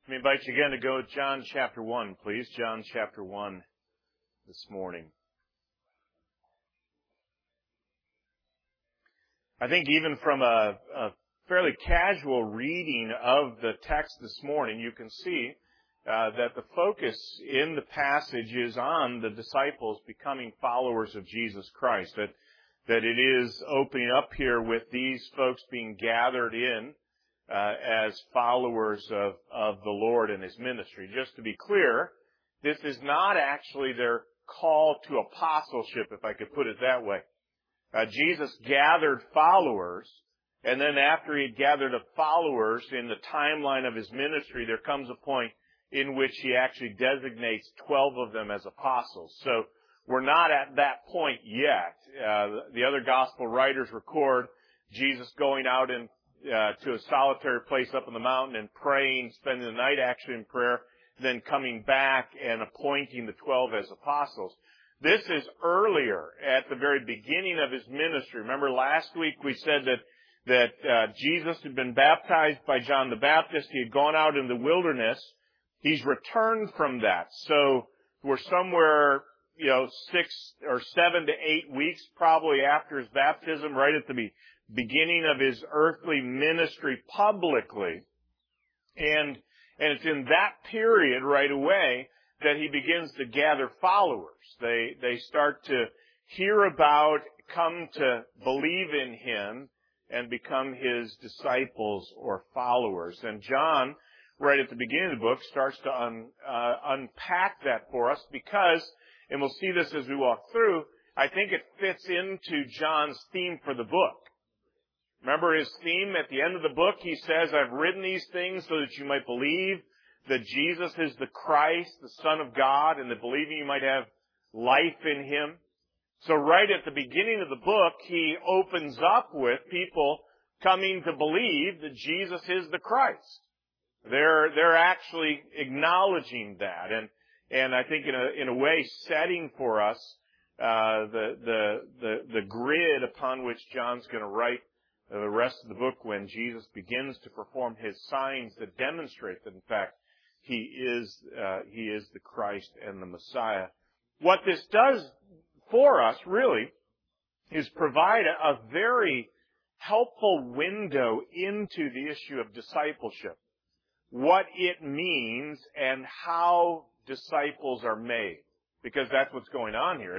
Let me invite you again to go to John chapter 1, please. John chapter 1 this morning. I think even from a fairly casual reading of the text this morning, you can see that the focus in the passage is on the disciples becoming followers of Jesus Christ. That it is opening up here with these folks being gathered in as followers of the Lord and His ministry. Just to be clear, this is not actually their call to apostleship, if I could put it that way. Jesus gathered followers, and then after He had gathered up followers in the timeline of His ministry, there comes a point in which He actually designates 12 of them as apostles. So we're not at that point yet. The other gospel writers record Jesus going out to a solitary place up on the mountain and praying, spending the night actually in prayer, then coming back and appointing the 12 as apostles. This is earlier, at the very beginning of His ministry. Remember last week we said that Jesus had been baptized by John the Baptist. He had gone out in the wilderness. He's returned from that. So we're somewhere, 6 or 7 to 8 weeks probably after His baptism, right at the beginning of His earthly ministry publicly. And it's in that period right away that He begins to gather followers. They start to hear about, come to believe in Him, and become His disciples or followers. And John, right at the beginning of the book, starts to unpack that for us because, and we'll see this as we walk through, I think it fits into John's theme for the book. Remember his theme at the end of the book? He says, I've written these things so that you might believe that Jesus is the Christ, the Son of God, and that believing you might have life in Him. So right at the beginning of the book, he opens up with people coming to believe that Jesus is the Christ. They're actually acknowledging that, and I think in a way setting for us the grid upon which John's going to write the rest of the book when Jesus begins to perform His signs that demonstrate that in fact He is the Christ and the Messiah. What this does for us really is provide a very helpful window into the issue of discipleship. What it means and how disciples are made. Because that's what's going on here.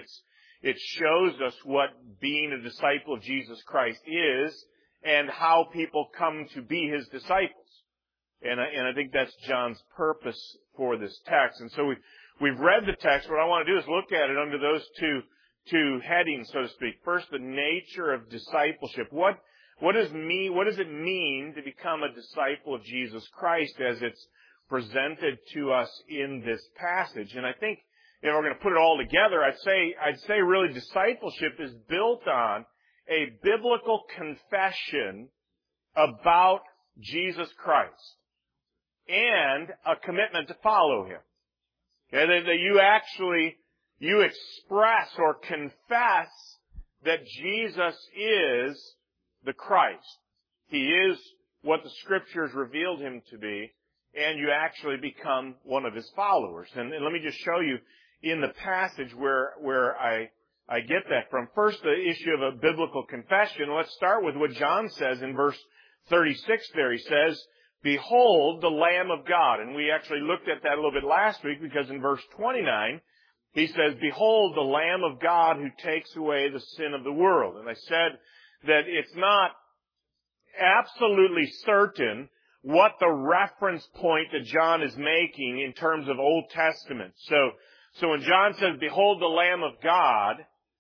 It shows us what being a disciple of Jesus Christ is and how people come to be His disciples. And I think that's John's purpose for this text. And so we've read the text. What I want to do is look at it under those two headings, so to speak. First, the nature of discipleship. What does it mean to become a disciple of Jesus Christ as it's presented to us in this passage? And I think, we're going to put it all together. I'd say really discipleship is built on a biblical confession about Jesus Christ and a commitment to follow Him. Okay, that you express or confess that Jesus is the Christ. He is what the Scriptures revealed Him to be, and you actually become one of His followers. And let me just show you in the passage where I get that from. First, the issue of a biblical confession. Let's start with what John says in verse 36 there. He says, Behold the Lamb of God. And we actually looked at that a little bit last week because in verse 29, he says, Behold the Lamb of God who takes away the sin of the world. And I said that it's not absolutely certain what the reference point that John is making in terms of Old Testament. So when John says, Behold the Lamb of God,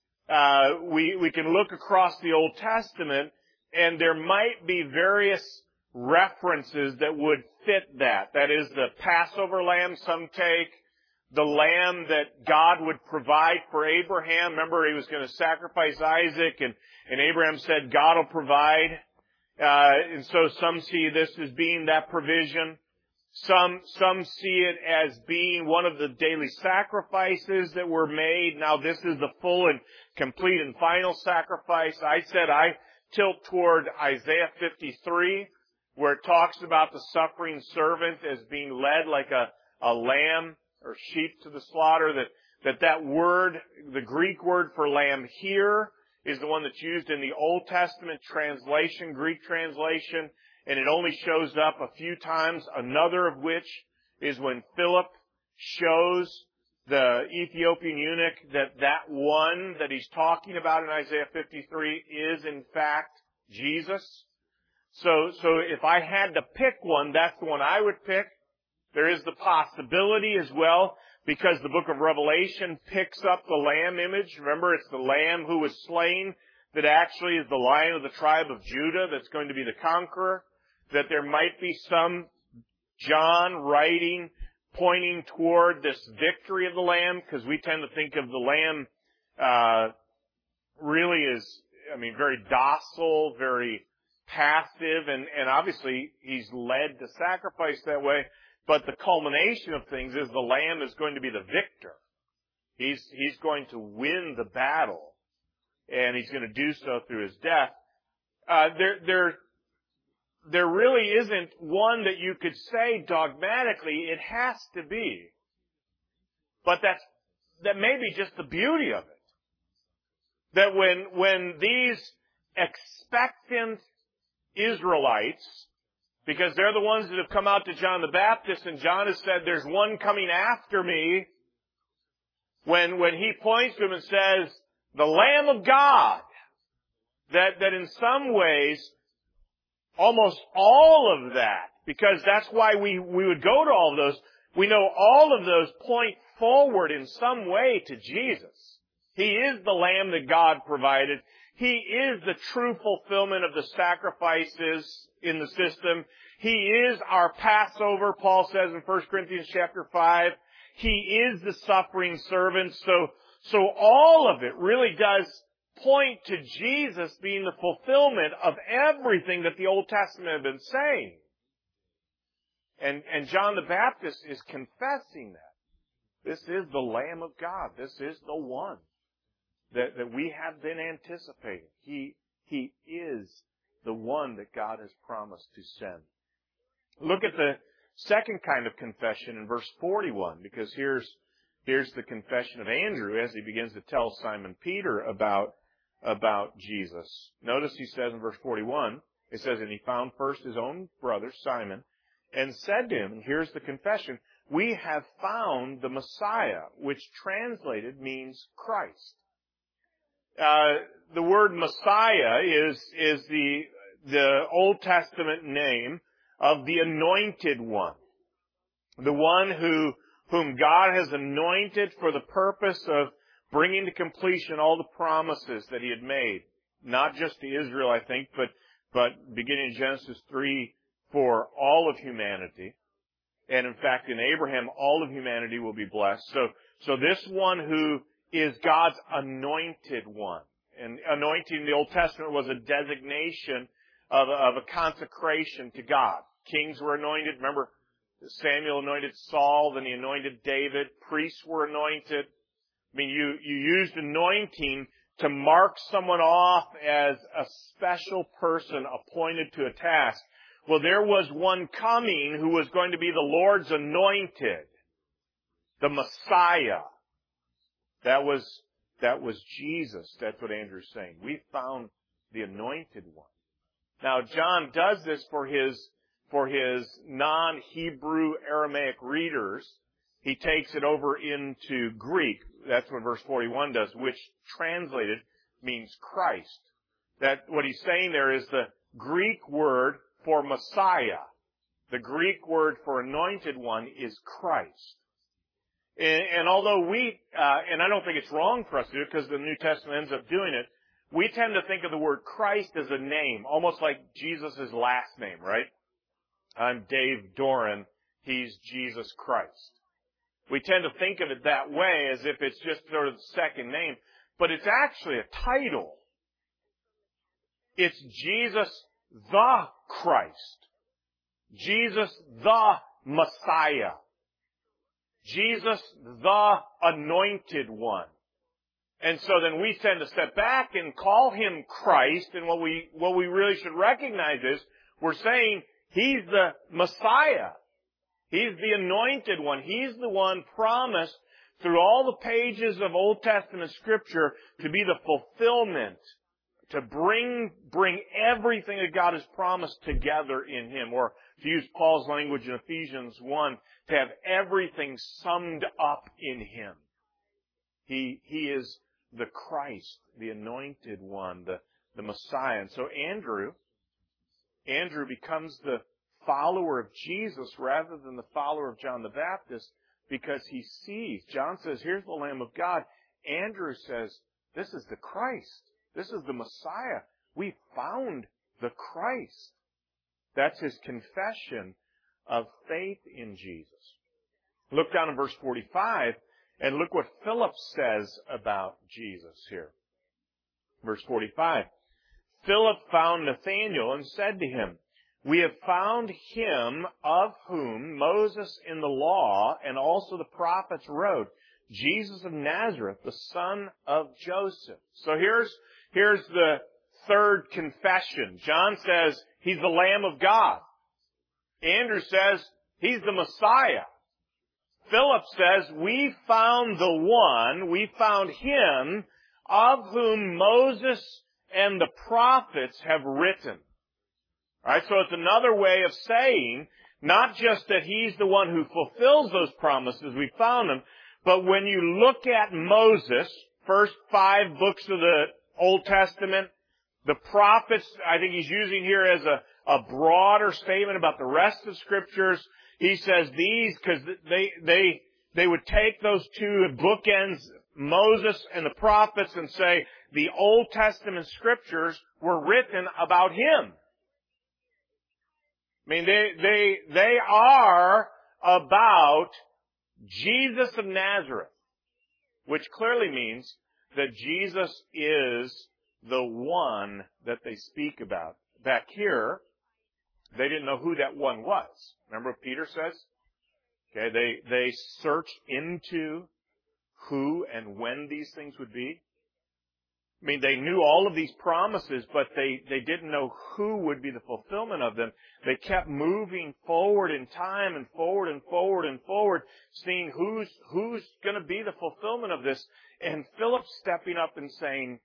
we can look across the Old Testament and there might be various references that would fit that. That is the Passover lamb some take, the lamb that God would provide for Abraham. Remember, he was going to sacrifice Isaac and Abraham said, God will provide. And so some see this as being that provision. Some see it as being one of the daily sacrifices that were made. Now this is the full and complete and final sacrifice. I said I tilt toward Isaiah 53, where it talks about the suffering servant as being led like a lamb or sheep to the slaughter, that word, the Greek word for lamb here, is the one that's used in the Old Testament translation, Greek translation, and it only shows up a few times, another of which is when Philip shows the Ethiopian eunuch that one that he's talking about in Isaiah 53 is in fact Jesus. So if I had to pick one, that's the one I would pick. There is the possibility as well, because the book of Revelation picks up the lamb image. Remember, it's the lamb who was slain that actually is the Lion of the tribe of Judah that's going to be the conqueror. That there might be some John writing pointing toward this victory of the lamb, because we tend to think of the lamb really as, very docile, very passive, and obviously he's led to sacrifice that way. But the culmination of things is the lamb is going to be the victor. He's going to win the battle, and he's going to do so through his death. There really isn't one that you could say dogmatically it has to be. But that may be just the beauty of it. That when these expectant Israelites, because they're the ones that have come out to John the Baptist, and John has said, there's one coming after me. When he points to him and says, the Lamb of God, that in some ways, almost all of that, because that's why we would go to all of those, we know all of those point forward in some way to Jesus. He is the Lamb that God provided. He is the true fulfillment of the sacrifices in the system. He is our Passover, Paul says in 1 Corinthians chapter 5. He is the suffering servant. So all of it really does point to Jesus being the fulfillment of everything that the Old Testament had been saying. And John the Baptist is confessing that. This is the Lamb of God. This is the one that we have been anticipating. He is the one that God has promised to send. Look at the second kind of confession in verse 41, because here's the confession of Andrew as he begins to tell Simon Peter about Jesus. Notice he says in verse 41, it says, and he found first his own brother Simon and said to him, and here's the confession, we have found the Messiah, which translated means Christ. The word Messiah is the Old Testament name of the anointed one. The one whom God has anointed for the purpose of bringing to completion all the promises that he had made. Not just to Israel, I think, but beginning in Genesis 3, for all of humanity. And in fact, in Abraham, all of humanity will be blessed. So this one who is God's anointed one. And anointing in the Old Testament was a designation of a consecration to God. Kings were anointed. Remember, Samuel anointed Saul, then he anointed David. Priests were anointed. You used anointing to mark someone off as a special person appointed to a task. Well, there was one coming who was going to be the Lord's anointed, the Messiah. That was Jesus. That's what Andrew's saying. We found the anointed one. Now, John does this for his non-Hebrew Aramaic readers. He takes it over into Greek. That's what verse 41 does, which translated means Christ. That what he's saying there is the Greek word for Messiah. The Greek word for anointed one is Christ. And although and I don't think it's wrong for us to do it because the New Testament ends up doing it, we tend to think of the word Christ as a name, almost like Jesus' last name, right? I'm Dave Doran. He's Jesus Christ. We tend to think of it that way as if it's just sort of the second name, but it's actually a title. It's Jesus the Christ. Jesus the Messiah. Jesus the Anointed One. And so then we tend to step back and call him Christ, and what we really should recognize is we're saying He's the Messiah. He's the anointed one. He's the one promised through all the pages of Old Testament Scripture to be the fulfillment, to bring everything that God has promised together in Him. Or to use Paul's language in Ephesians 1, to have everything summed up in Him. He is the Christ, the anointed one, the Messiah. And so Andrew becomes the follower of Jesus rather than the follower of John the Baptist because he sees. John says, here's the Lamb of God. Andrew says, this is the Christ. This is the Messiah. We found the Christ. That's his confession of faith in Jesus. Look down in verse 45 and look what Philip says about Jesus here. Verse 45. Philip found Nathanael and said to him, we have found him of whom Moses in the law and also the prophets wrote, Jesus of Nazareth, the son of Joseph. So here's the third confession. John says he's the Lamb of God. Andrew says he's the Messiah. Philip says we found the one, we found him of whom Moses and the prophets have written. All right, so it's another way of saying not just that he's the one who fulfills those promises, we found him, but when you look at Moses, first 5 books of the Old Testament, the prophets, I think he's using here as a broader statement about the rest of Scriptures. He says these, because they would take those two bookends, Moses and the prophets, and say the Old Testament Scriptures were written about him. I mean, they are about Jesus of Nazareth, which clearly means that Jesus is the one that they speak about. Back here, they didn't know who that one was. Remember what Peter says? Okay, they searched into who and when these things would be. I mean, they knew all of these promises, but they didn't know who would be the fulfillment of them. They kept moving forward in time and forward and forward and forward, seeing who's going to be the fulfillment of this. And Philip stepping up and saying,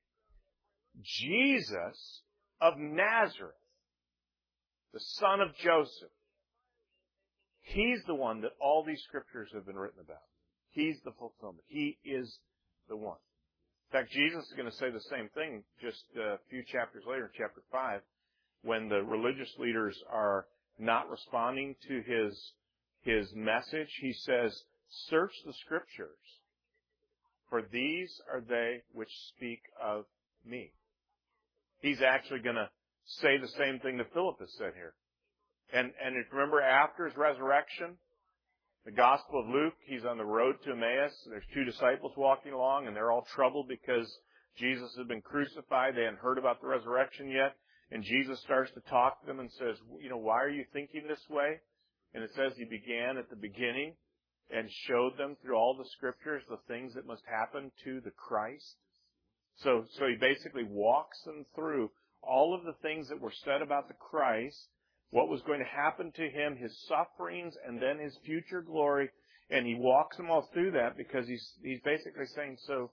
Jesus of Nazareth, the son of Joseph. He's the one that all these Scriptures have been written about. He's the fulfillment. He is the one. In fact, Jesus is going to say the same thing just a few chapters later, in chapter 5, when the religious leaders are not responding to his message. He says, search the Scriptures, for these are they which speak of me. He's actually going to say the same thing that Philip has said here. And if you remember after his resurrection, the Gospel of Luke, he's on the road to Emmaus. There's 2 disciples walking along, and they're all troubled because Jesus had been crucified. They hadn't heard about the resurrection yet. And Jesus starts to talk to them and says, why are you thinking this way? And it says he began at the beginning and showed them through all the Scriptures the things that must happen to the Christ. So he basically walks them through all of the things that were said about the Christ, what was going to happen to him, his sufferings, and then his future glory. And he walks them all through that because he's basically saying,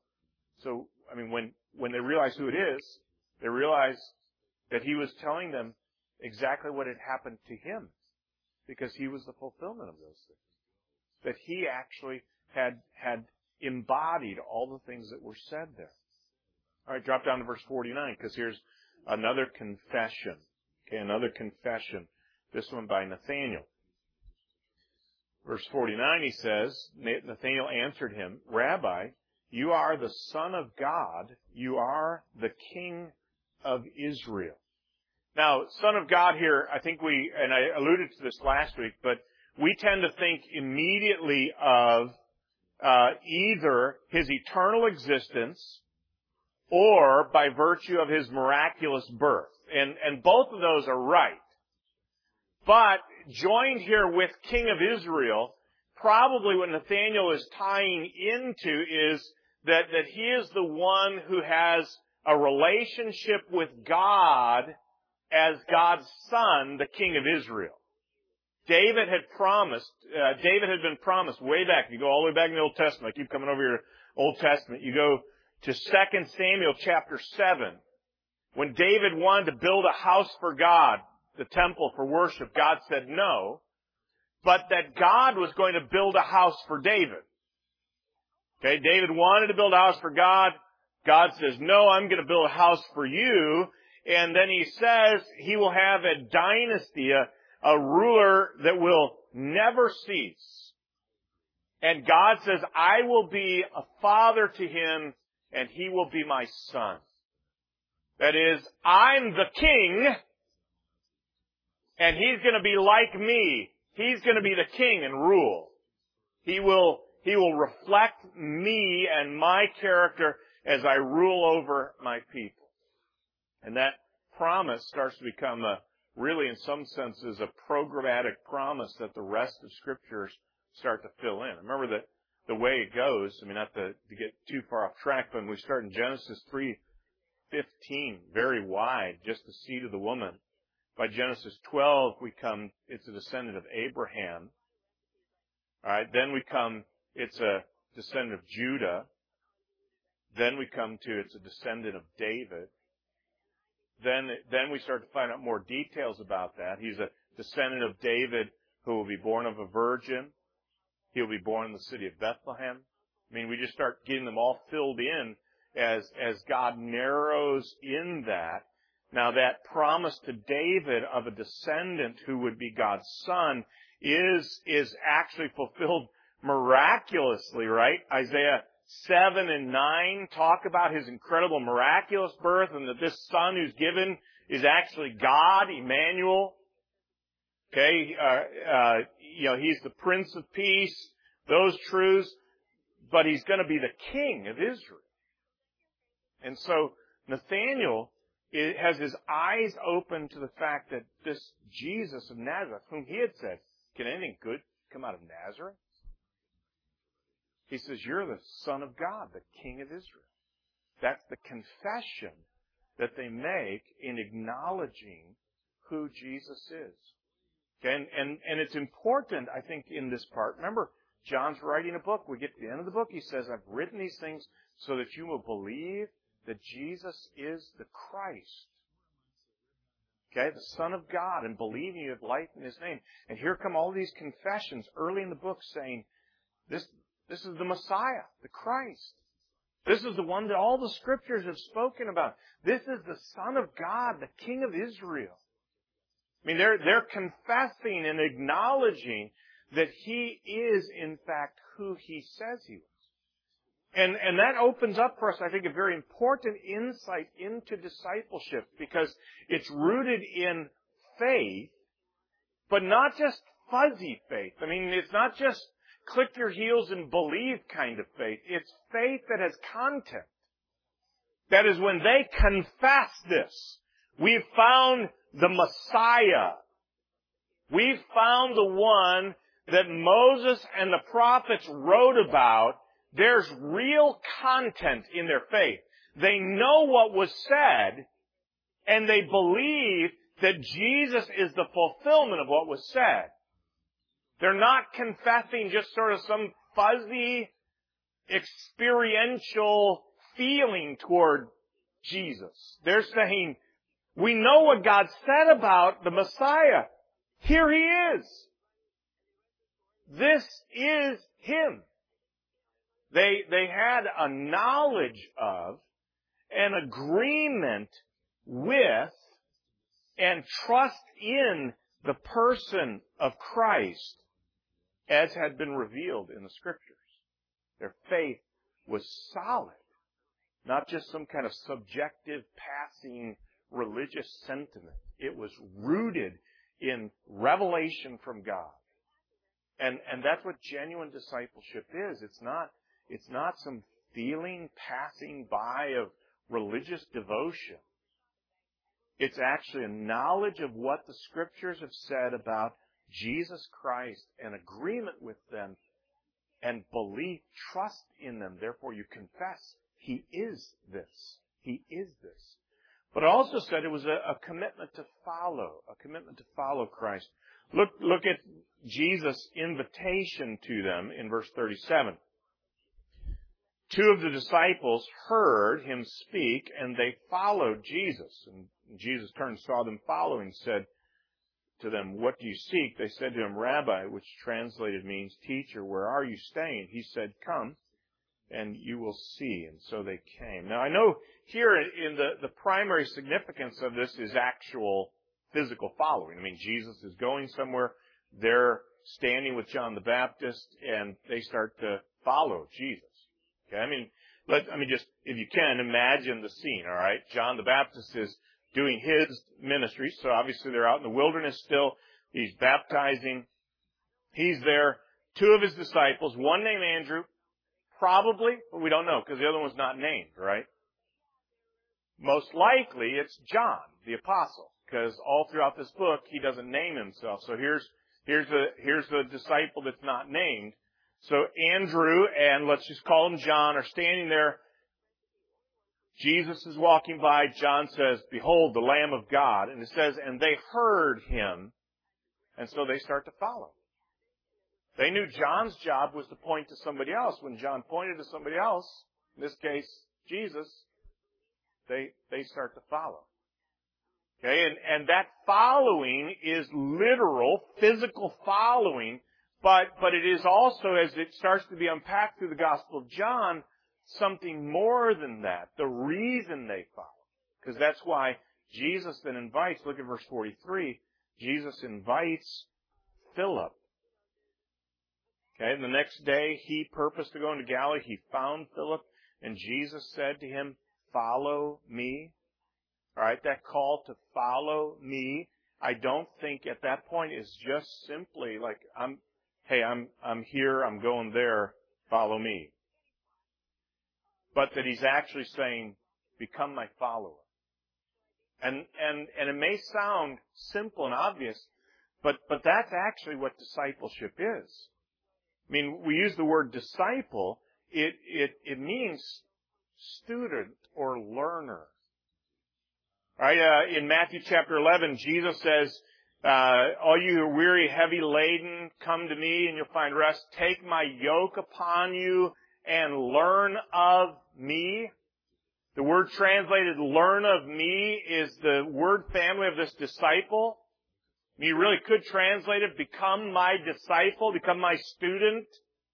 when they realize who it is, they realize that he was telling them exactly what had happened to him because he was the fulfillment of those things. That he actually had embodied all the things that were said there. All right, drop down to verse 49 because here's another confession. Okay, another confession. This one by Nathanael. Verse 49, he says, Nathanael answered him, Rabbi, you are the Son of God. You are the King of Israel. Now, Son of God here, I think and I alluded to this last week, but we tend to think immediately of either his eternal existence or by virtue of his miraculous birth. And both of those are right. But joined here with King of Israel, probably what Nathanael is tying into is that he is the one who has a relationship with God as God's Son, the King of Israel. David had been promised way back. You go all the way back in the Old Testament. I keep coming over your Old Testament. You go to 2 Samuel chapter 7. When David wanted to build a house for God, the temple for worship, God said no, but that God was going to build a house for David. Okay, David wanted to build a house for God. God says, no, I'm going to build a house for you. And then he says he will have a dynasty, a ruler that will never cease. And God says, I will be a father to him, and he will be my son. That is, I'm the king, and he's going to be like me. He's going to be the king and rule. He will reflect me and my character as I rule over my people. And that promise starts to become really in some senses a programmatic promise that the rest of Scriptures start to fill in. Remember the way it goes, I mean, not to get too far off track, but when we start in Genesis 3:15, very wide, just the seed of the woman. By Genesis 12, it's a descendant of Abraham. Alright, then it's a descendant of Judah. Then we come to, it's a descendant of David. Then we start to find out more details about that. He's a descendant of David who will be born of a virgin. He'll be born in the city of Bethlehem. I mean, we just start getting them all filled in as God narrows in that. Now that promise to David of a descendant who would be God's son is actually fulfilled miraculously, right? Isaiah 7 and 9 talk about his incredible miraculous birth, and that this son who's given is actually God, Emmanuel. Okay, he's the Prince of Peace, those truths, but he's going to be the King of Israel. And so Nathanael has his eyes open to the fact that this Jesus of Nazareth, whom he had said, can anything good come out of Nazareth? He says, you're the Son of God, the King of Israel. That's the confession that they make in acknowledging who Jesus is. Okay? And it's important, I think, in this part. Remember, John's writing a book. We get to the end of the book. He says, I've written these things so that you will believe that Jesus is the Christ. Okay? The Son of God, and believing you have life in His name. And here come all these confessions early in the book saying, this is the Messiah, the Christ. This is the one that all the Scriptures have spoken about. This is the Son of God, the King of Israel. I mean, they're confessing and acknowledging that He is, in fact, who He says He was. And that opens up for us, I think, a very important insight into discipleship, because it's rooted in faith, but not just fuzzy faith. I mean, it's not just click your heels and believe kind of faith. It's faith that has content. That is, when they confess this, we've found the Messiah. We've found the one that Moses and the prophets wrote about. There's real content in their faith. They know what was said, and they believe that Jesus is the fulfillment of what was said. They're not confessing just sort of some fuzzy, experiential feeling toward Jesus. They're saying, we know what God said about the Messiah. Here He is. This is Him. They had a knowledge of, an agreement with, and trust in the person of Christ as had been revealed in the Scriptures. Their faith was solid, not just some kind of subjective, passing religious sentiment. It was rooted in revelation from God. And that's what genuine discipleship is. It's not some feeling passing by of religious devotion. It's actually a knowledge of what the Scriptures have said about Jesus Christ, an agreement with them, and belief, trust in them. Therefore, you confess, He is this. He is this. But it also said it was a commitment to follow Christ. Look at Jesus' invitation to them in verse 37. Two of the disciples heard him speak, and they followed Jesus. And Jesus turned, saw them following, said to them, "What do you seek?" They said to him, "Rabbi," which translated means teacher, "where are you staying?" He said, "Come, and you will see." And so they came. Now, I know here in the primary significance of this is actual physical following. I mean, Jesus is going somewhere. They're standing with John the Baptist, and they start to follow Jesus. Okay, I mean, just, if you can, imagine the scene, all right? John the Baptist is doing his ministry, so obviously they're out in the wilderness still. He's baptizing. He's there. Two of his disciples, one named Andrew, probably, but we don't know because the other one's not named, right? Most likely it's John, the apostle, because all throughout this book he doesn't name himself. So here's the disciple that's not named. So Andrew and let's just call him John are standing there. Jesus is walking by. John says, "Behold, the Lamb of God." And it says, and they heard him. And so they start to follow. They knew John's job was to point to somebody else. When John pointed to somebody else, in this case, Jesus, they start to follow. Okay, and that following is literal, physical following, but it is also, as it starts to be unpacked through the Gospel of John, something more than that. The reason they follow. Because that's why Jesus then invites, look at verse 43, Jesus invites Philip. Okay, and the next day he purposed to go into Galilee. He found Philip, and Jesus said to him, "Follow me." All right, that call to follow me, I don't think at that point is just simply like, I'm here, I'm going there, follow me. But that he's actually saying, become my follower. And it may sound simple and obvious, but that's actually what discipleship is. I mean, we use the word disciple, it means student or learner. Right? In Matthew chapter 11, Jesus says, all you who are weary, heavy laden, come to me and you'll find rest. Take my yoke upon you and learn of me. The word translated learn of me is the word family of this disciple. You really could translate it, become my disciple, become my student.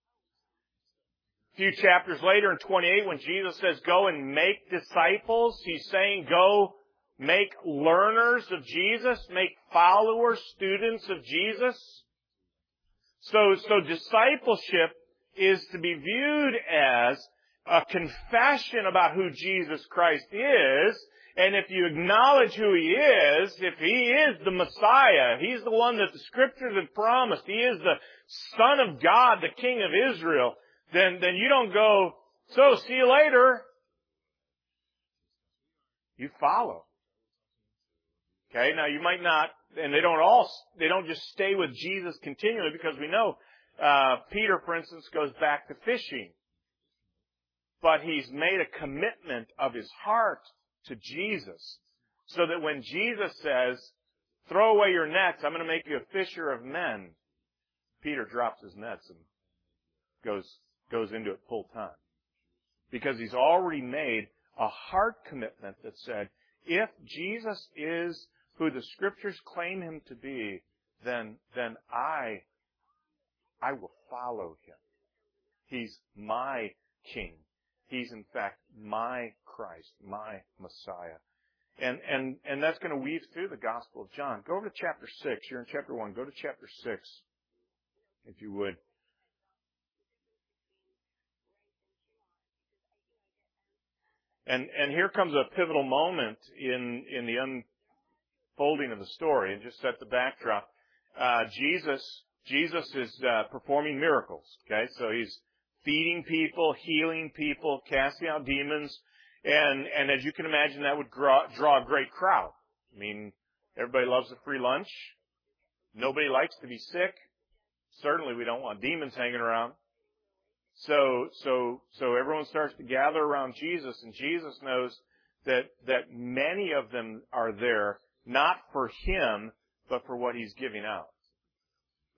A few chapters later in 28, when Jesus says, go and make disciples, he's saying, go make learners of Jesus, make followers, students of Jesus. So discipleship is to be viewed as a confession about who Jesus Christ is. And if you acknowledge who He is, if He is the Messiah, He's the one that the Scriptures have promised, He is the Son of God, the King of Israel, then you don't go, so see you later. You follow. Okay, now you might not, and they don't just stay with Jesus continually, because we know Peter, for instance, goes back to fishing. But he's made a commitment of his heart to Jesus, so that when Jesus says, throw away your nets, I'm going to make you a fisher of men, Peter drops his nets and goes into it full time. Because he's already made a heart commitment that said, if Jesus is who the Scriptures claim Him to be, then I will follow Him. He's my King. He's in fact my Christ, my Messiah. And that's going to weave through the Gospel of John. Go over to chapter 6. You're in chapter 1. Go to chapter 6, if you would. And here comes a pivotal moment in the unfolding of the story. And just set the backdrop. Jesus is performing miracles. Okay, so He's feeding people, healing people, casting out demons. And as you can imagine, that would draw a great crowd. I mean, everybody loves a free lunch. Nobody likes to be sick. Certainly we don't want demons hanging around. So everyone starts to gather around Jesus, and Jesus knows that many of them are there, not for Him, but for what He's giving out.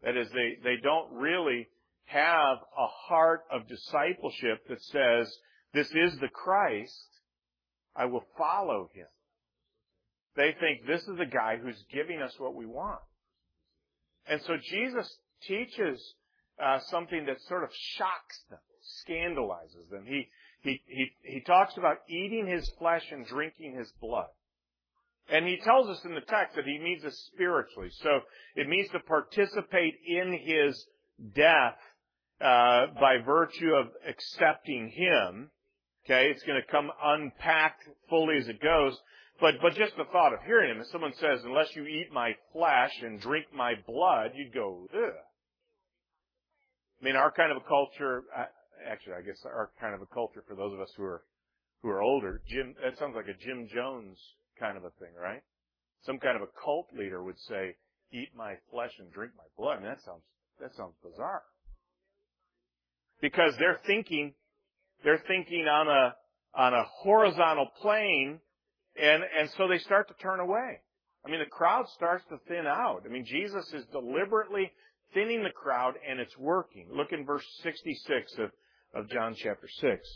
That is, they don't really have a heart of discipleship that says, this is the Christ, I will follow him. They think this is the guy who's giving us what we want. And so Jesus teaches something that sort of shocks them, scandalizes them. He talks about eating his flesh and drinking his blood. And he tells us in the text that he means this spiritually. So it means to participate in his death by virtue of accepting him. Okay, it's going to come unpacked fully as it goes. But just the thought of hearing him, if someone says, unless you eat my flesh and drink my blood, you'd go, ugh. I mean, our kind of a culture, actually, I guess our kind of a culture for those of us who are older, that sounds like a Jim Jones kind of a thing, right? Some kind of a cult leader would say, eat my flesh and drink my blood. And that sounds bizarre. Because they're thinking on a horizontal plane, and so they start to turn away. I mean, the crowd starts to thin out. I mean, Jesus is deliberately thinning the crowd, and it's working. Look in verse 66 of John chapter 6.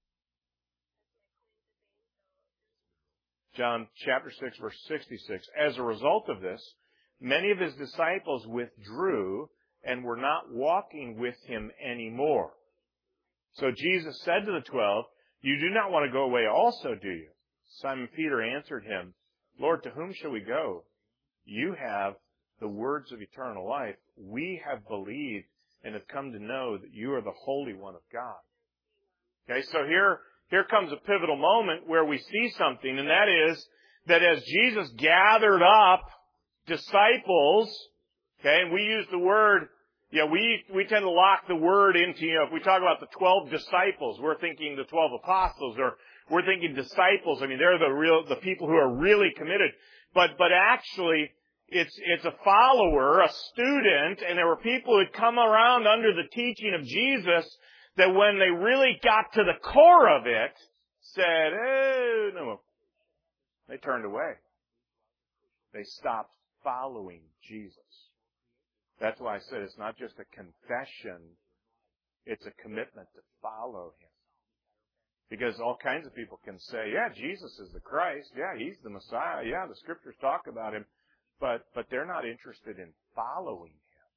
John chapter 6, verse 66. As a result of this, many of his disciples withdrew and were not walking with him anymore. So Jesus said to the 12, you do not want to go away also, do you? Simon Peter answered him, Lord, to whom shall we go? You have the words of eternal life. We have believed and have come to know that you are the Holy One of God. Okay, so here comes a pivotal moment where we see something, and that is that as Jesus gathered up disciples, okay, and we use the word, we tend to lock the word into, if we talk about the 12 disciples, we're thinking the 12 apostles, or we're thinking disciples. I mean, they're the people who are really committed. But actually, it's a follower, a student, and there were people who had come around under the teaching of Jesus that when they really got to the core of it, said, oh, no. They turned away. They stopped following Jesus. That's why I said it's not just a confession, it's a commitment to follow him. Because all kinds of people can say, yeah, Jesus is the Christ. Yeah, he's the Messiah. Yeah, the scriptures talk about him. But they're not interested in following him.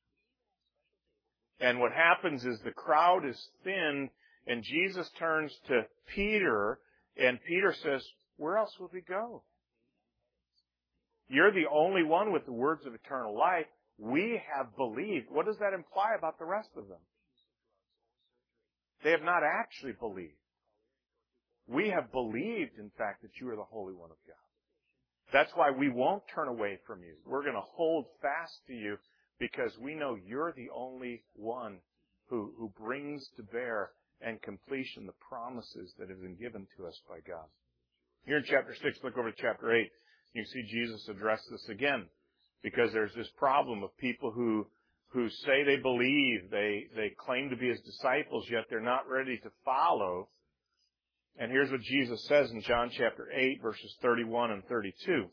And what happens is the crowd is thinned, and Jesus turns to Peter, and Peter says, where else would we go? You're the only one with the words of eternal life. We have believed. What does that imply about the rest of them? They have not actually believed. We have believed, in fact, that you are the Holy One of God. That's why we won't turn away from you. We're going to hold fast to you because we know you're the only one who brings to bear and completion the promises that have been given to us by God. Here in chapter 6, look over to chapter 8. You see Jesus address this again because there's this problem of people who say they believe, they claim to be his disciples, yet they're not ready to follow. And here's what Jesus says in John chapter 8, verses 31 and 32.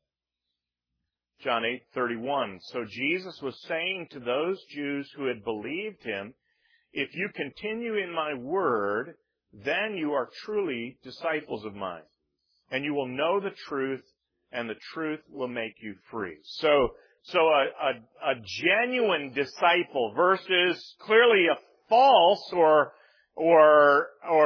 John 8:31. So Jesus was saying to those Jews who had believed him, if you continue in my word, then you are truly disciples of mine. And you will know the truth, and the truth will make you free. So a genuine disciple versus clearly a false or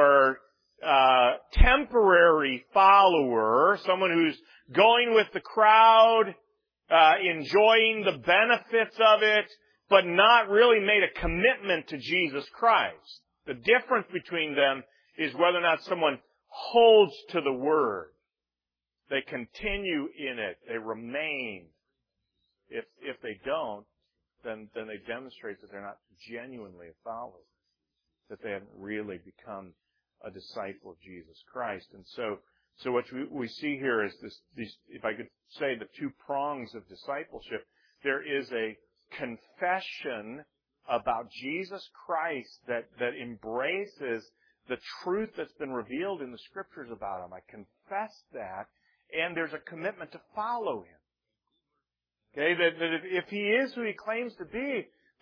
temporary follower, someone who's going with the crowd, enjoying the benefits of it, but not really made a commitment to Jesus Christ. The difference between them is whether or not someone holds to the Word. They continue in it. They remain. If they don't, then they demonstrate that they're not genuinely a follower, that they haven't really become a disciple of Jesus Christ. And so what we see here is these, if I could say, the two prongs of discipleship. There is a confession about Jesus Christ that embraces the truth that's been revealed in the Scriptures about him. I confess that, and there's a commitment to follow him. Okay, that if he is who he claims to be,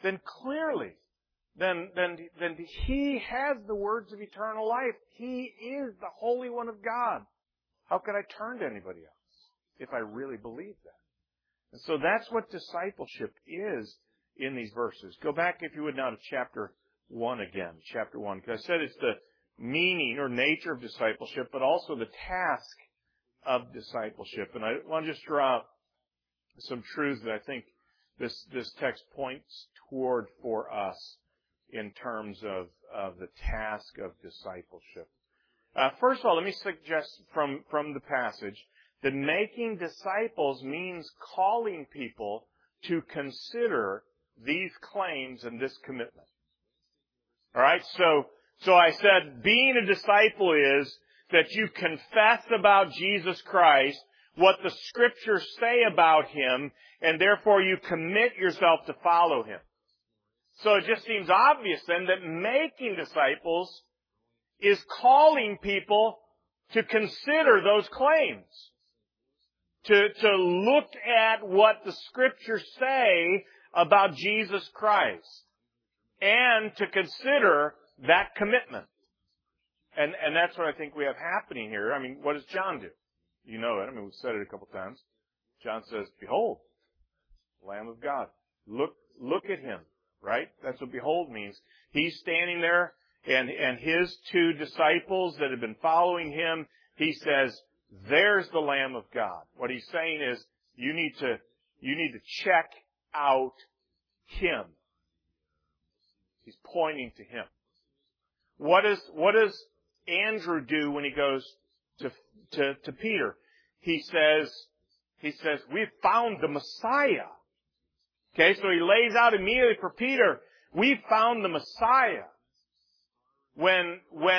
then clearly, then He has the words of eternal life. He is the Holy One of God. How could I turn to anybody else if I really believe that? And so that's what discipleship is in these verses. Go back, if you would, now to chapter 1 again. Chapter 1. Because I said it's the meaning or nature of discipleship, but also the task of discipleship. And I want to just draw out some truths that I think this text points toward for us in terms of the task of discipleship. First of all, let me suggest from the passage that making disciples means calling people to consider these claims and this commitment. All right, so I said being a disciple is that you confess about Jesus Christ, what the Scriptures say about Him, and therefore you commit yourself to follow Him. So it just seems obvious then that making disciples is calling people to consider those claims. To look at what the Scriptures say about Jesus Christ. And to consider that commitment. And that's what I think we have happening here. I mean, what does John do? You know it. I mean, we've said it a couple times. John says, "Behold, Lamb of God." Look at Him, right? That's what behold means. He's standing there, and His two disciples that have been following Him, He says, "There's the Lamb of God." What He's saying is, you need to check out Him. He's pointing to Him. What does Andrew do when he goes to Peter? He says, "We've found the Messiah." Okay, so he lays out immediately for Peter, "We've found the Messiah." When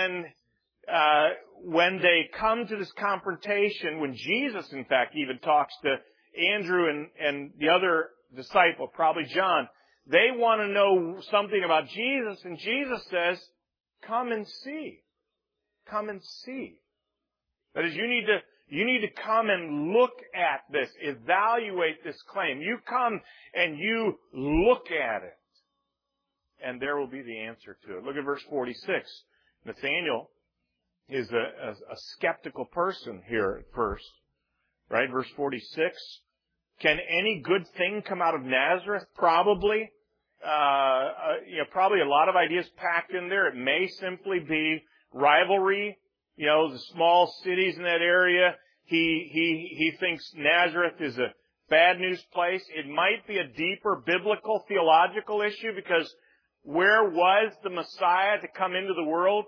they come to this confrontation, when Jesus, in fact, even talks to Andrew and the other disciple, probably John, they want to know something about Jesus, and Jesus says, "Come and see. Come and see." That is, you need to come and look at this, evaluate this claim. You come and you look at it, and there will be the answer to it. Look at verse 46. Nathanael is a skeptical person here at first, right? Verse 46. Can any good thing come out of Nazareth? Probably. Probably a lot of ideas packed in there. It may simply be rivalry. The small cities in that area. He thinks Nazareth is a bad news place. It might be a deeper biblical, theological issue, because where was the Messiah to come into the world?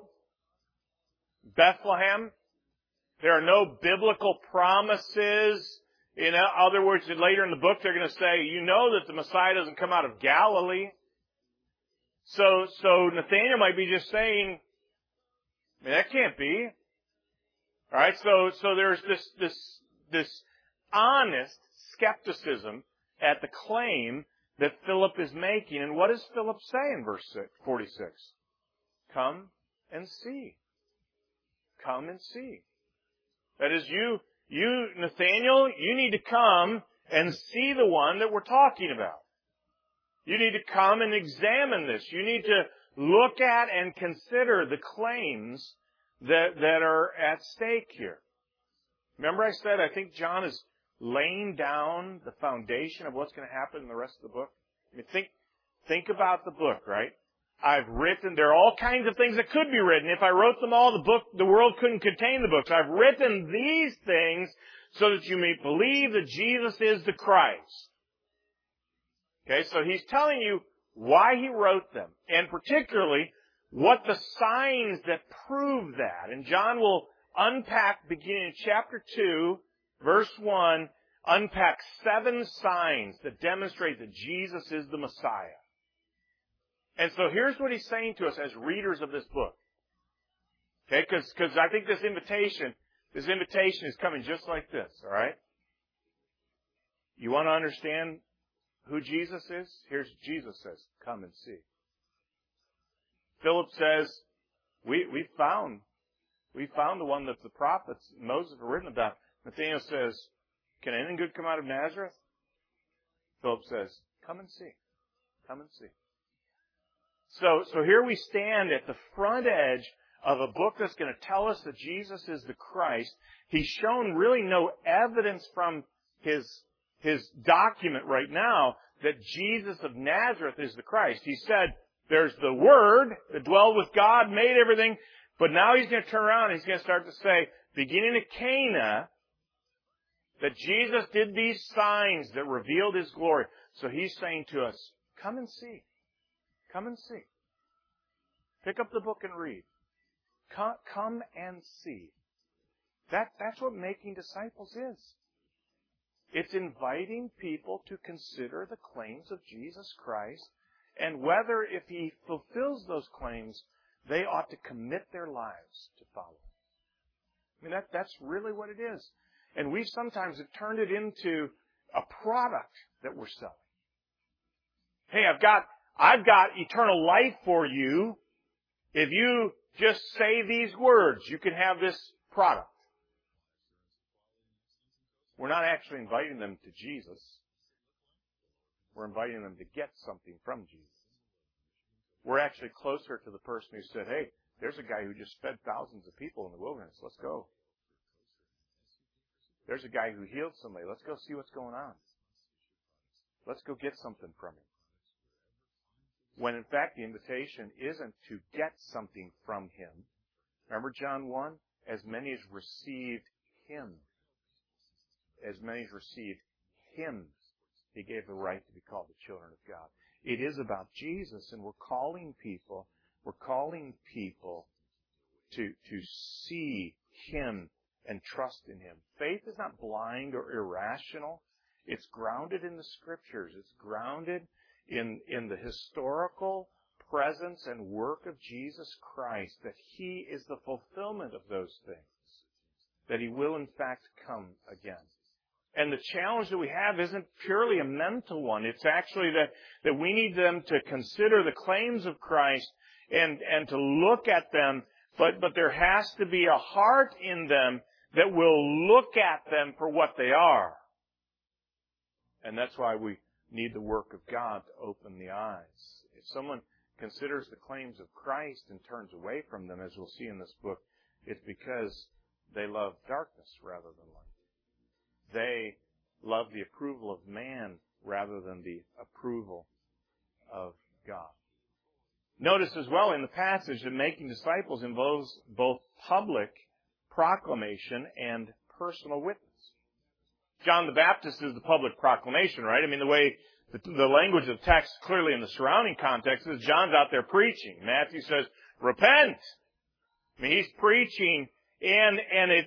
Bethlehem. There are no biblical promises. In other words, later in the book, they're going to say, you know that the Messiah doesn't come out of Galilee. So Nathanael might be just saying, that can't be. All right, so there's this honest skepticism at the claim that Philip is making. And what does Philip say in verse 46? Come and see. Come and see. That is, you, Nathanael, you need to come and see the one that we're talking about. You need to come and examine this. You need to look at and consider the claims that are at stake here. Remember I said I think John is laying down the foundation of what's going to happen in the rest of the book? I mean, think about the book, right? There are all kinds of things that could be written. If I wrote them all, the world couldn't contain the books. I've written these things so that you may believe that Jesus is the Christ. Okay, so he's telling you why he wrote them, and particularly what the signs that prove that. And John will unpack, beginning in chapter 2, verse 1, unpack 7 signs that demonstrate that Jesus is the Messiah. And so here's what he's saying to us as readers of this book. Okay, because I think this invitation is coming just like this, all right? You want to understand who Jesus is? Here's what Jesus says, come and see. Philip says, we found the one that the prophets, Moses, have written about. Nathanael says, can anything good come out of Nazareth? Philip says, come and see. Come and see. So here we stand at the front edge of a book that's going to tell us that Jesus is the Christ. He's shown really no evidence from his document right now that Jesus of Nazareth is the Christ. He said, there's the Word that dwelled with God, made everything, but now he's going to turn around and he's going to start to say, beginning at Cana, that Jesus did these signs that revealed his glory. So he's saying to us, come and see. Come and see. Pick up the book and read. Come and see. That's what making disciples is. It's inviting people to consider the claims of Jesus Christ and whether, if he fulfills those claims, they ought to commit their lives to follow him. I mean, that's really what it is. And we sometimes have turned it into a product that we're selling. Hey, I've got eternal life for you. If you just say these words, you can have this product. We're not actually inviting them to Jesus. We're inviting them to get something from Jesus. We're actually closer to the person who said, hey, there's a guy who just fed thousands of people in the wilderness. Let's go. There's a guy who healed somebody. Let's go see what's going on. Let's go get something from him. When in fact the invitation isn't to get something from him. Remember John 1? As many as received him. As many as received him, he gave the right to be called the children of God. It is about Jesus, and we're calling people to see him and trust in him. Faith is not blind or irrational. It's grounded in the Scriptures. It's grounded in the historical presence and work of Jesus Christ, that he is the fulfillment of those things, that he will in fact come again. And the challenge that we have isn't purely a mental one. It's actually that we need them to consider the claims of Christ and to look at them, but there has to be a heart in them that will look at them for what they are. And that's why we need the work of God to open the eyes. If someone considers the claims of Christ and turns away from them, as we'll see in this book, it's because they love darkness rather than light. They love the approval of man rather than the approval of God. Notice as well in the passage that making disciples involves both public proclamation and personal witness. John the Baptist is the public proclamation, right? I mean, the way the language of the text clearly in the surrounding context is John's out there preaching. Matthew says, repent. I mean, he's preaching, and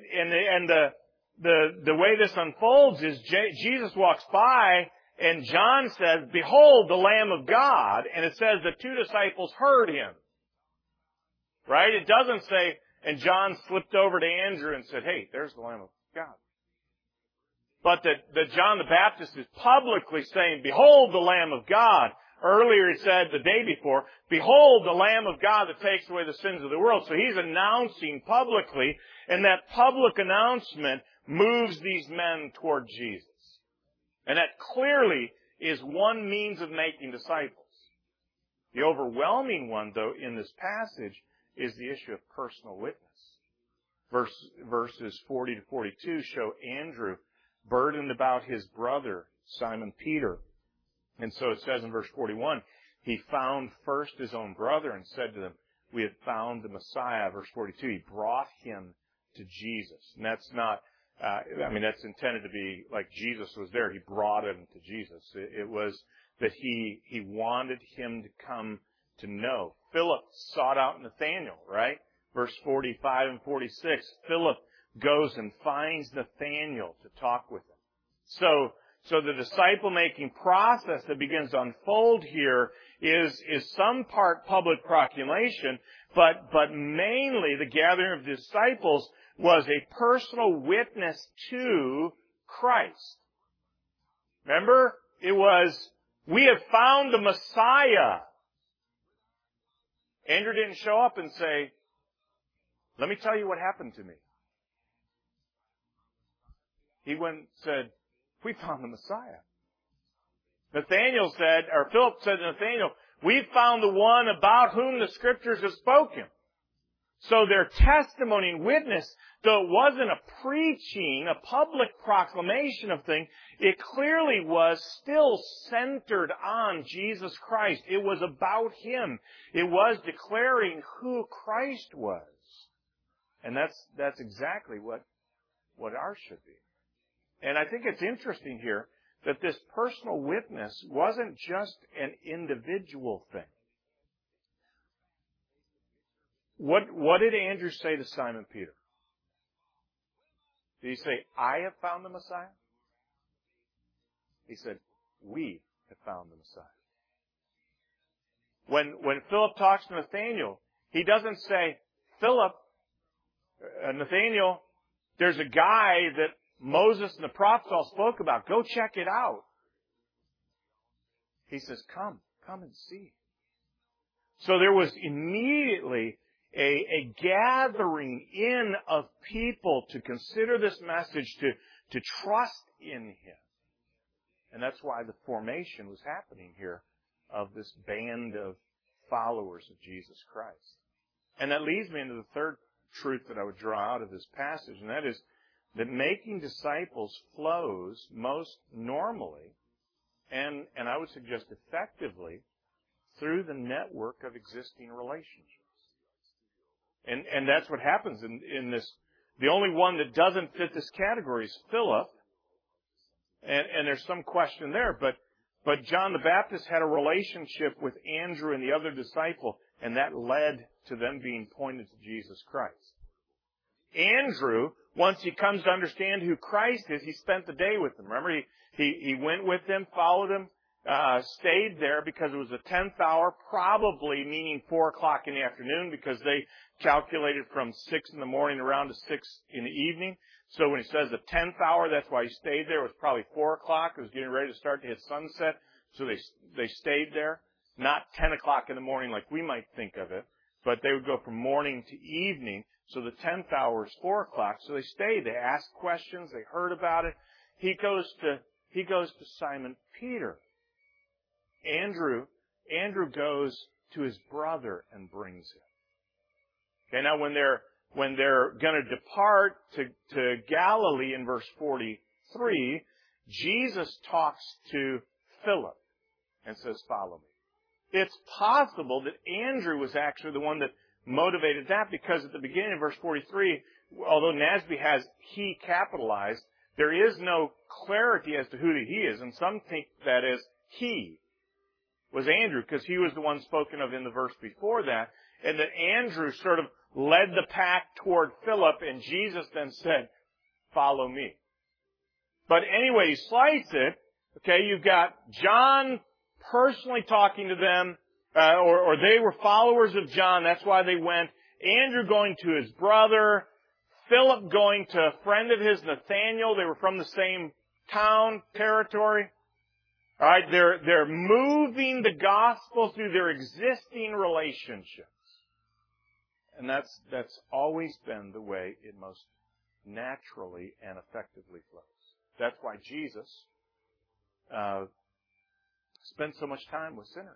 the way this unfolds is Jesus walks by, and John says, behold the Lamb of God, and it says the two disciples heard him. Right? It doesn't say, and John slipped over to Andrew and said, hey, there's the Lamb of God. But that John the Baptist is publicly saying, behold the Lamb of God. Earlier he said, the day before, behold the Lamb of God that takes away the sins of the world. So he's announcing publicly, and that public announcement moves these men toward Jesus. And that clearly is one means of making disciples. The overwhelming one, though, in this passage is the issue of personal witness. Verses 40 to 42 show Andrew burdened about his brother, Simon Peter. And so it says in verse 41, he found first his own brother and said to them, we have found the Messiah. Verse 42, he brought him to Jesus. And that's not, that's intended to be like Jesus was there. He brought him to Jesus. It was that he wanted him to come to know. Philip sought out Nathanael, right? Verse 45 and 46, Philip goes and finds Nathanael to talk with him. So the disciple-making process that begins to unfold here is some part public proclamation, but mainly the gathering of disciples was a personal witness to Christ. Remember? It was, we have found the Messiah. Andrew didn't show up and say, let me tell you what happened to me. He went and said, we found the Messiah. Philip said to Nathanael, We've found the one about whom the Scriptures have spoken. So their testimony and witness, though it wasn't a preaching, a public proclamation of things, it clearly was still centered on Jesus Christ. It was about Him. It was declaring who Christ was. And that's exactly what ours should be. And I think it's interesting here that this personal witness wasn't just an individual thing. What did Andrew say to Simon Peter? Did he say, I have found the Messiah? He said, we have found the Messiah. When Philip talks to Nathanael, he doesn't say, Philip, Nathanael, there's a guy that Moses and the prophets all spoke about. Go check it out. He says, come and see. So there was immediately a gathering in of people to consider this message, to trust in Him. And that's why the formation was happening here of this band of followers of Jesus Christ. And that leads me into the third truth that I would draw out of this passage, and that is that making disciples flows most normally, and I would suggest effectively, through the network of existing relationships. And that's what happens in this. The only one that doesn't fit this category is Philip. And there's some question there, but John the Baptist had a relationship with Andrew and the other disciple, and that led to them being pointed to Jesus Christ. Andrew, once he comes to understand who Christ is, he spent the day with them. Remember, he went with them, followed him, stayed there because it was the 10th hour, probably meaning 4 o'clock in the afternoon, because they calculated from 6 in the morning around to 6 in the evening. So when he says the 10th hour, that's why he stayed there. It was probably 4 o'clock. It was getting ready to start to hit sunset. So they stayed there. Not 10 o'clock in the morning like we might think of it, but they would go from morning to evening. So the 10th hour is 4 o'clock. So they stayed. They asked questions. They heard about it. He goes to Simon Peter. Andrew goes to his brother and brings him. Okay, now when they're going to depart to Galilee in verse 43, Jesus talks to Philip and says, follow me. It's possible that Andrew was actually the one that motivated that, because at the beginning of verse 43, although Nasby has he capitalized, there is no clarity as to who the he is, and some think that as he was Andrew, because he was the one spoken of in the verse before that, and that Andrew sort of led the pack toward Philip, and Jesus then said, follow me. But anyway, he slices it. Okay, you've got John personally talking to them, or they were followers of John, that's why they went. Andrew going to his brother, Philip going to a friend of his, Nathanael. They were from the same town, territory. All right, they're moving the gospel through their existing relationships. And that's always been the way it most naturally and effectively flows. That's why Jesus spent so much time with sinners.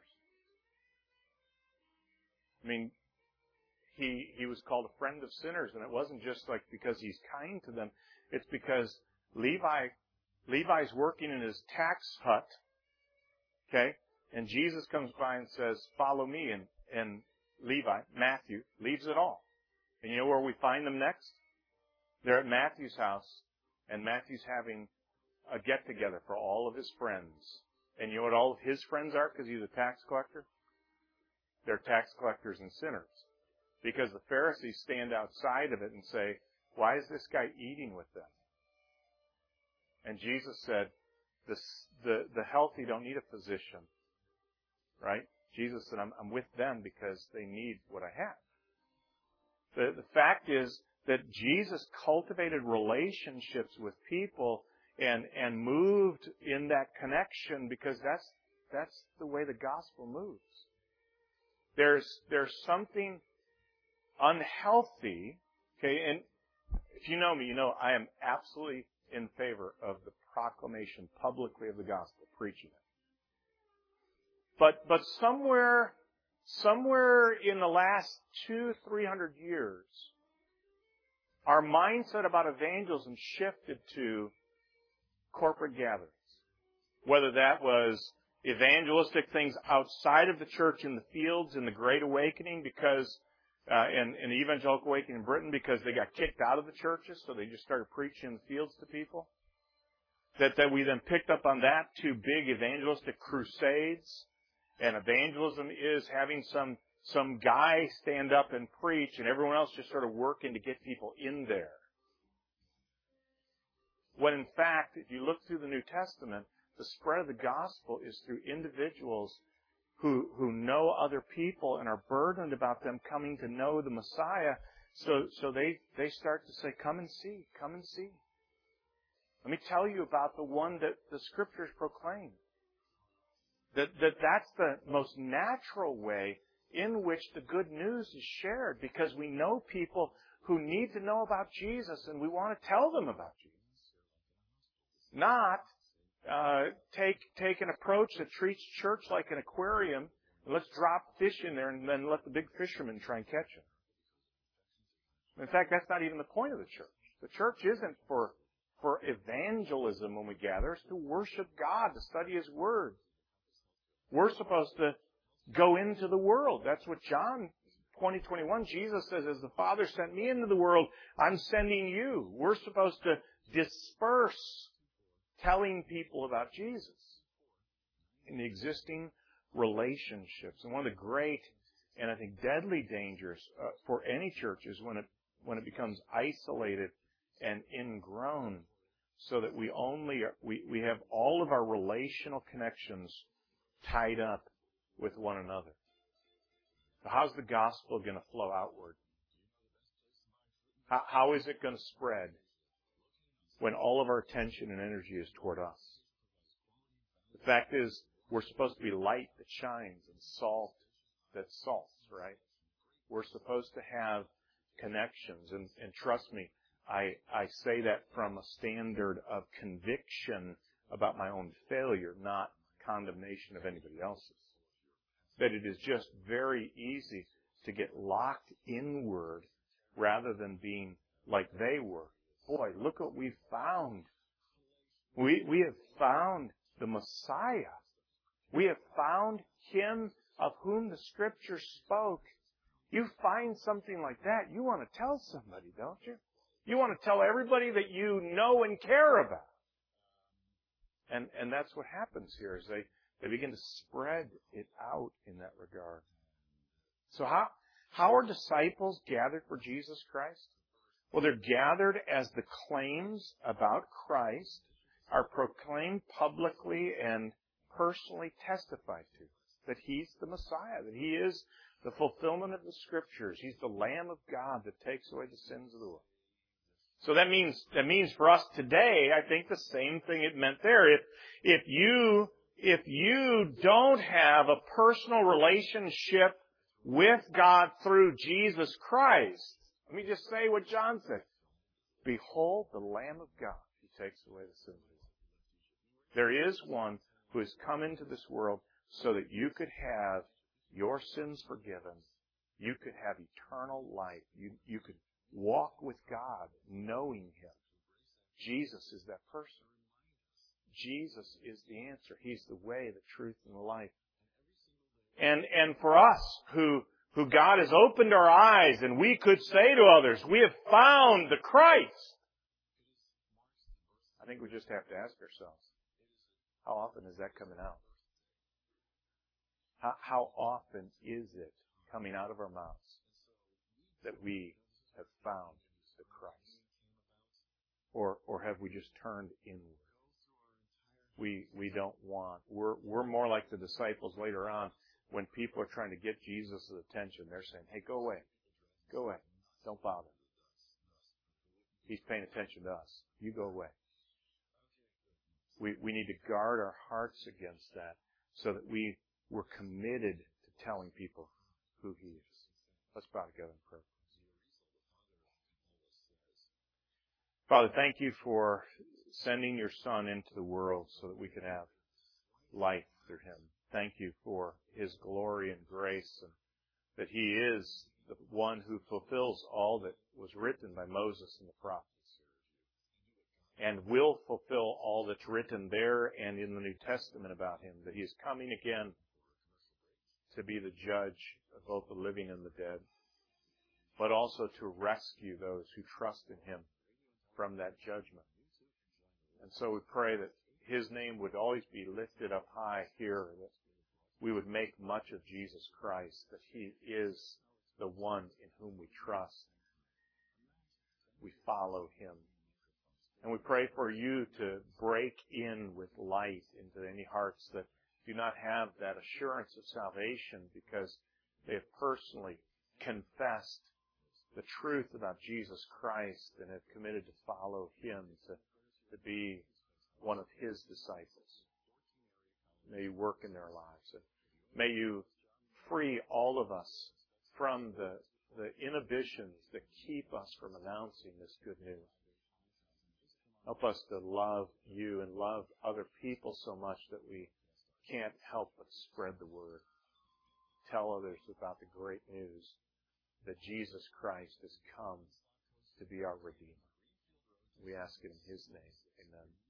I mean, he was called a friend of sinners, and it wasn't just like because he's kind to them. It's because Levi's working in his tax hut, okay, and Jesus comes by and says, follow me, and Levi, Matthew, leaves it all. And you know where we find them next? They're at Matthew's house, and Matthew's having a get-together for all of his friends. And you know what all of his friends are, because he's a tax collector? They're tax collectors and sinners. Because the Pharisees stand outside of it and say, why is this guy eating with them? And Jesus said, the healthy don't need a physician. Right? Jesus said, I'm with them because they need what I have. The fact is that Jesus cultivated relationships with people and moved in that connection, because that's the way the gospel moves. There's something unhealthy, okay, and if you know me, you know I am absolutely in favor of the proclamation publicly of the gospel, preaching it. But somewhere in the last 200-300 years, our mindset about evangelism shifted to corporate gatherings. Whether that was evangelistic things outside of the church in the fields in the Great Awakening because, in the Evangelical Awakening in Britain because they got kicked out of the churches, so they just started preaching in the fields to people. That we then picked up on that to big evangelistic crusades. And evangelism is having some guy stand up and preach and everyone else just sort of working to get people in there. When in fact, if you look through the New Testament, the spread of the gospel is through individuals who know other people and are burdened about them coming to know the Messiah. So they start to say, come and see, come and see. Let me tell you about the one that the Scriptures proclaim. That's the most natural way in which the good news is shared because we know people who need to know about Jesus and we want to tell them about Jesus. Not take an approach that treats church like an aquarium and let's drop fish in there and then let the big fishermen try and catch them. In fact, that's not even the point of the church. The church isn't for evangelism when we gather. It's to worship God, to study His Word. We're supposed to go into the world. That's what John 20:21, Jesus says, as the Father sent me into the world, I'm sending you. We're supposed to disperse telling people about Jesus in the existing relationships. And one of the great and I think deadly dangers for any church is when it becomes isolated and ingrown so that we have all of our relational connections tied up with one another. So how's the gospel going to flow outward? How is it going to spread when all of our attention and energy is toward us? The fact is, we're supposed to be light that shines and salt that salts, right? We're supposed to have connections. And trust me, I say that from a standard of conviction about my own failure, not condemnation of anybody else's. That it is just very easy to get locked inward rather than being like they were. Boy, look what we've found. We have found the Messiah. We have found Him of whom the Scripture spoke. You find something like that, you want to tell somebody, don't you? You want to tell everybody that you know and care about. And that's what happens here, is they begin to spread it out in that regard. So how are disciples gathered for Jesus Christ? Well, they're gathered as the claims about Christ are proclaimed publicly and personally testified to. That He's the Messiah, that He is the fulfillment of the Scriptures. He's the Lamb of God that takes away the sins of the world. So that means for us today, I think the same thing it meant there. If you don't have a personal relationship with God through Jesus Christ, let me just say what John said. Behold the Lamb of God who takes away the sins of the world. There is one who has come into this world so that you could have your sins forgiven. You could have eternal life. You could walk with God knowing Him. Jesus is that person. Jesus is the answer. He's the way, the truth, and the life. And for us who God has opened our eyes and we could say to others, we have found the Christ. I think we just have to ask ourselves, how often is that coming out? How often is it coming out of our mouths that we have found the Christ? Or have we just turned inward? We don't want. We're more like the disciples later on when people are trying to get Jesus' attention. They're saying, hey, go away. Go away. Don't bother. He's paying attention to us. You go away. We need to guard our hearts against that so that we're committed to telling people who He is. Let's bow together in prayer. Father, thank You for sending Your Son into the world so that we could have life through Him. thank you for His glory and grace, and that He is the one who fulfills all that was written by Moses and the prophets, and will fulfill all that's written there and in the New Testament about Him, that He is coming again to be the judge of both the living and the dead, but also to rescue those who trust in Him from that judgment. And so we pray that His name would always be lifted up high here, that we would make much of Jesus Christ, that He is the one in whom we trust. We follow Him. And we pray for you to break in with light into any hearts that do not have that assurance of salvation because they have personally confessed the truth about Jesus Christ and have committed to follow Him, to be one of His disciples. May you work in their lives. And may you free all of us from the inhibitions that keep us from announcing this good news. Help us to love you and love other people so much that we can't help but spread the word. Tell others about the great news that Jesus Christ has come to be our Redeemer. We ask it in His name. Amen.